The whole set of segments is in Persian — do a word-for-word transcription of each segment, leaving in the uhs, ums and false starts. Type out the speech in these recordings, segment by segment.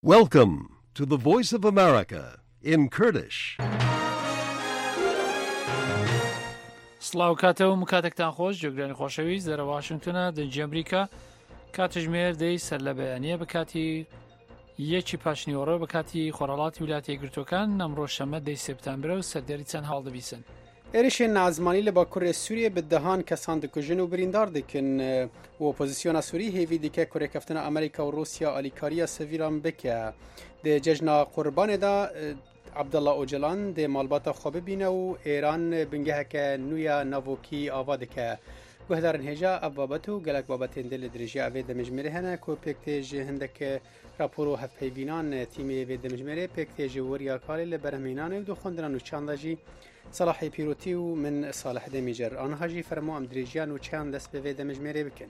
Welcome to the Voice of America in Kurdish. سلااو کاتەوە کاتێکتان خۆش جێگرانی خۆشەویست لەرە واشنگتنە دەنجی ئەمریکا کاتژمێر دەی سەر لە بەیانیە بە کاتی یەکی پاشنیوەڕۆ بە کاتی خۆرهڵاتی ویلایەتە یەکگرتووەکان ئەمڕۆ شەمە دەی سپتامبرە و سەردەری چەند هەڵدەبیسن. êrişên nazmanî li Bakurê Sûriyê bi dehan kesan dikujin û birîndar dikin û opozisyona Sûrî hêvî dike ku rêkeftina Amerîka û Rûsya alîkariya sivîlan bike. Di cejna Qurbanê de Abdullah Öcalan dê malbata xwe bibîne û Êran bingeheke nû ya navokî ava dike. Guhdarên hêja ev babet û gelek babetên dê li dirêjiya evê demijmêrê hene ku pêk tê ji hindeke rapor û hevpeyvînan tîmê vê demijmêrê pêk tê ji weriya karê li berhemînanê û dixwindinan û çanda jî Salahê Pîrotî û min Salih Demîcer. Aniha jî fermo em dirêjiyan û çiyan dest bi vê demijmêrê bikin.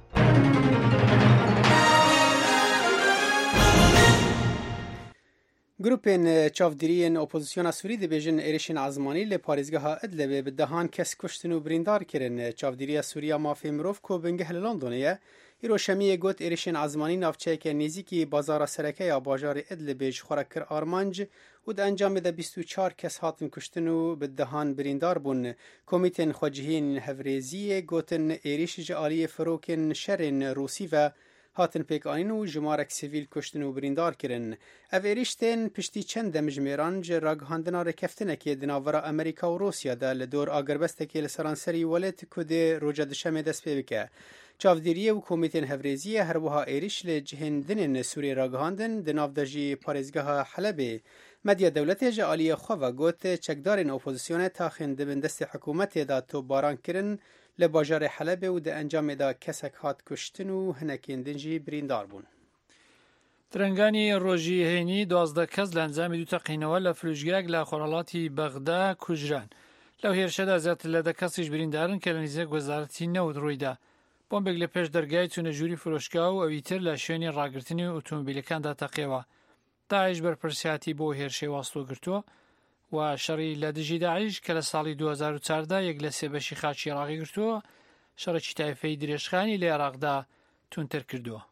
Grupên çavdîriyên opozisyona Sûrî dibêjin êrişên ezmanî li parêzgeha Idlibê bi dehan kes kuştin û birîndar kirin. Çavdîriya Sûriya Mafê Mirov ku bingeh li Londonê ye, îro şemiyê got êrişên ezmanî navçeyeke nêzîkî bazara Serekeya bajarê Idlibê ji xwe re kir armanc û di encamê de bîst û çar kes hatin kuştin û bi dehan birîndar bûn. Komîtên xwecihîn Hevrêziyê gotin êrîş ji aliyê firokên şerên Rûsî ve hatin pêkanîn û jimarek sivîl kuştin û birîndar kirin. Ev êrîş tên piştî çend demijmêran ji ragihandina rêkeftinekê di navbera Amerîka û Rûsya de li dor agirbestekê li seranserî welêt ku dê roja dişemê dest pê bike. Çavdîriyê û komîtên Hevrêziyê her wiha êrîş li cihên dinên Sûriyê ragihandin, di nav de jî parêzgeha Helebê. Medya dewletê ji aliyê xwe ve got çekdarên opozisyonê taxên dibin destê hikûmetê de topbaran kirin li bajarê Helebê û di encamê de kesek hat kuştin û hinekên din jî birîndar bûn. درنگانی ڕۆژی هێنی دوازدە کەس لە ئەنجامی دوو تەقینەوە لە فرۆشگایەک لە خۆرهەڵاتی بەغدا کوژران. لەو هێرشەدا زیاتر لە دە کەسیش بریندارن کە لە نزیک وەزارەتی نەوت ڕوویدا. بۆمبێک لە پێش دەرگای چوونەژووری فرۆشگا و ئەوی تر لە شوێنی ڕاگررتنی ئۆتۆمبیلەکاندا تەقیەوە. داعش بەرپرسیاتی بۆ هێرشەی واستۆ گرتووە و شەڕی لە دژی داعش کە لە ساڵی دوو هەزار و چواردە یەک لە سێ بەشی خاچی عێراقی گرتووە شەڕێکی تایفەی درێژخانی لە عێراقدا تونتر کردووە.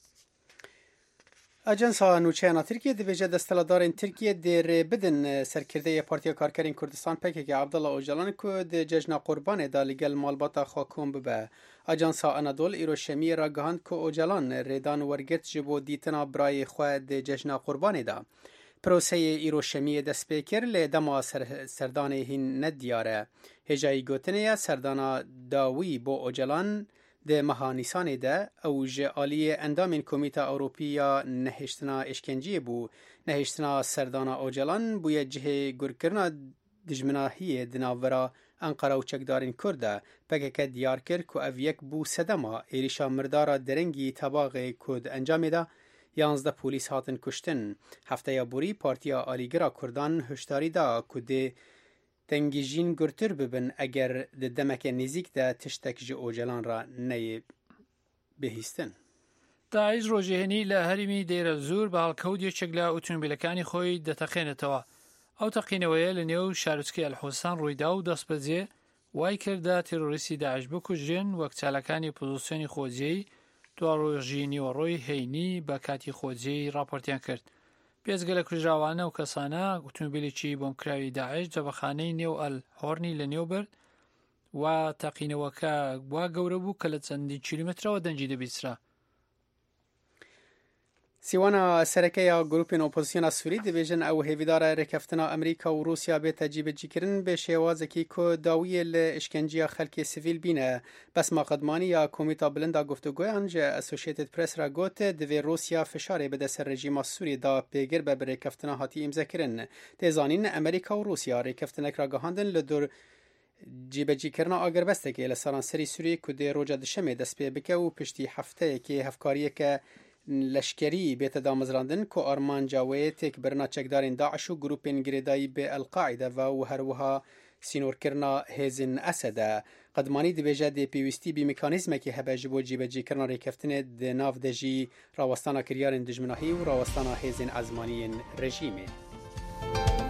Ajansa Nûçeyana Tirkiye dibêje desteladarên Tirkiye dê rê bidin serkirdeyê Partiya Karkerên Kurdistan P K K Abdullah Öcalan ku di cejna Qurbanê da li gel malbata xwe kom bibe. Ajansa Anadolu îro şemiyê ra gihand ku Öcalan rêdan wergirt ji bo dîtina birayê xwe di cejna Qurbanê da. Proseyê îro şemiyê dest pê kir lê dema serdanê hîn nediyar e. Hêjayî gotinê ye serdana dawî bo Öcalan di meha Nîsanê de ew ji aliyê endamên Komîta Ewropî ya nehêştina eşkenciyê bû. Nehêştina serdana Öcalan bûye cihê gurkirina dijminahiyê di navbera Enqera û çekdarên Kurd de. P K K diyar kir ku ev yek bû sedema êrişa mirdara derengî tebaxê ku di encamê de yanzde polîs hatin kuştin. Hefteya borî Partiya Alîgira Kurdan hişdarî da ku dê dengî jîn gurtir bibin eger di demeke nêzik de tiştek ji Öcalan ra neyê bihîstin. داعش ڕۆژێنی لە هەرمی دێرە زوور بە هەڵکەوت یەکێک لە ئۆتۆمبیلەکانی خۆی دەتەقێنێتەوە. ئەو تەقینەوەیە لە نێو شارچکەی ئەلحوسان ڕوویدا و دەستبەجێ وای کردا تێرۆریستی داعش بکوژرێن وەک چالەکانی پۆزیسیۆنی خۆجێی دوا ڕۆژی نیوەڕۆی هەینی بە کاتی خۆجێی راپۆرتیان کرد. پێزگە لە کوژراوانە و کەسانە ئۆتۆمبیلێکی بۆمکراوی داعش جەبەخانەی نێو ئەل هۆرنی لە نێو برد و تەقینەوەکە وا گەورە بوو کە لە چەندین کیلومترەوە دەنجی دەبیسترا. Sîwana Serekeya grûpên opozisyona Sûrî dibêjin ew hêvîdara rêkeftina Amerîka û Rûsya bête cîbecîkirin bê şêwazekî ku dawiyê li işkenceya xelkê sivîl bîne. Besma Qedmanî ya Komîta Bilind a Guftûgoyan ji Associated Press ra got divê Rûsya fişarê bide ser rejîma Sûriyê da pêgir be bi rêkeftina hatî îmzekirin. Tê zanîn Amerîka û Rûsya rêkeftinek ra gihandin li dor cîbecîkirina agirbestekê li seranserî Sûriyê ku dê roja dişemê dest pê bike û piştî hefteyekê hevkariyeke leşkerî bête damezrandin ku armanca wê têkbirina çekdarên Daeş û grûpên girêdayî bê El-Qaîde ve û her wiha sînorkirina hêzên Esed e. Qedmanî dibêje dê pêwîstî bî mekanîzmekê hebe ji bo cîbecîkirina rêkeftinê di nav de jî rawestana kiryarên dijminahî û rawestana hêzên ezmaniyên rejîmê.